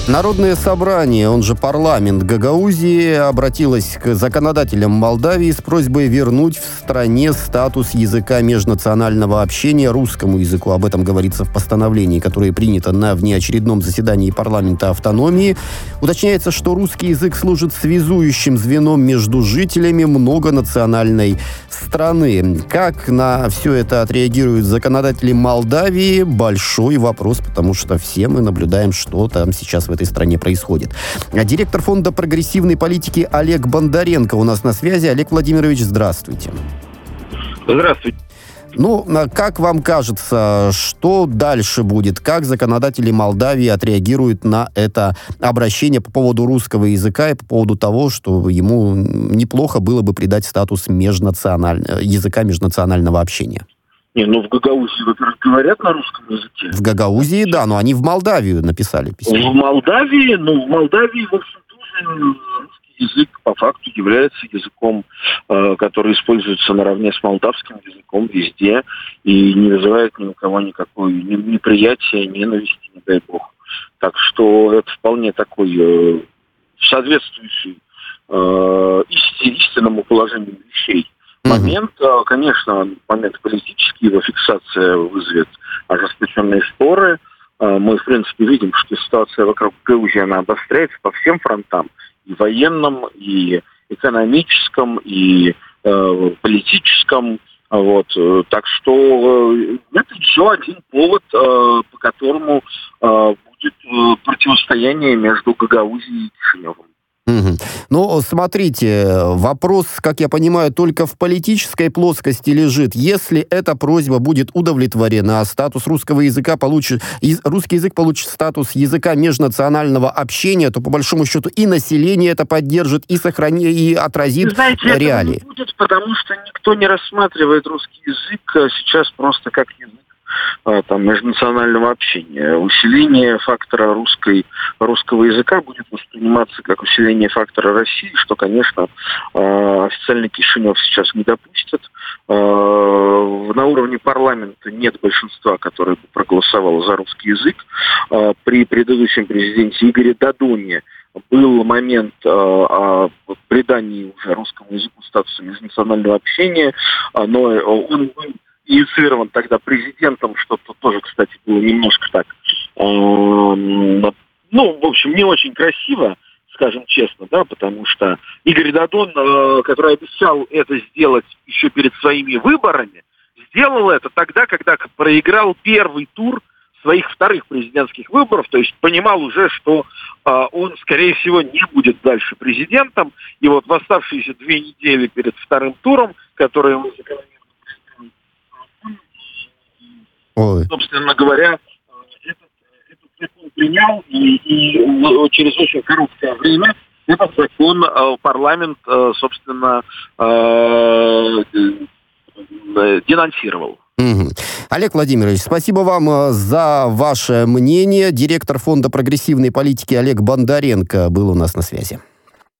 Народное собрание, он же парламент Гагаузии, обратилось к законодателям Молдавии с просьбой вернуть в стране статус языка межнационального общения русскому языку. Об этом говорится в постановлении, которое принято на внеочередном заседании парламента автономии. Уточняется, что русский язык служит связующим звеном между жителями многонациональной страны. Как на все это отреагируют законодатели Молдавии? Большой вопрос, потому что все мы наблюдаем, что там сейчас в этой стране происходит. Директор фонда прогрессивной политики Олег Бондаренко у нас на связи. Олег Владимирович, здравствуйте. Здравствуйте. Как вам кажется, что дальше будет? Как законодатели Молдавии отреагируют на это обращение по поводу русского языка и по поводу того, что ему неплохо было бы придать статус языка межнационального общения? В Гагаузии, во-первых, говорят на русском языке. В Гагаузии, да, но они в Молдавию написали письмо. В Молдавии, в общем, тоже русский язык по факту является языком, который используется наравне с молдавским языком везде и не вызывает ни у кого никакой неприятия, ненависти, не дай бог. Так что это вполне такой соответствующий истинному положению вещей. Момент, конечно, момент политический, его фиксация вызовет ожесточенные споры. Мы, в принципе, видим, что ситуация вокруг Гагаузии, она обостряется по всем фронтам. И военном, и экономическом, и политическом. Так что это еще один повод, по которому будет противостояние между Гагаузией и Кишиневым. Смотрите, вопрос, как я понимаю, только в политической плоскости лежит. Если эта просьба будет удовлетворена, статус русского языка русский язык получит статус языка межнационального общения, то по большому счету и население это поддержит, и отразит реалии. Это не будет, потому что никто не рассматривает русский язык сейчас просто как язык межнационального общения. Усиление фактора русского языка будет восприниматься как усиление фактора России, что, конечно, официально Кишинев сейчас не допустит. На уровне парламента нет большинства, которое бы проголосовало за русский язык. При предыдущем президенте Игоре Додоне был момент о придании уже русскому языку статуса межнационального общения, но он был инициирован тогда президентом, что тоже, кстати, было немножко так, в общем, не очень красиво, скажем честно, да, потому что Игорь Додон, который обещал это сделать еще перед своими выборами, сделал это тогда, когда проиграл первый тур своих вторых президентских выборов, то есть понимал уже, что он, скорее всего, не будет дальше президентом, и в оставшиеся 2 недели перед вторым туром, которые он собственно говоря, этот закон принял, и через очень короткое время этот закон парламент, собственно, денонсировал. Олег Владимирович, спасибо вам за ваше мнение. Директор фонда прогрессивной политики Олег Бондаренко был у нас на связи.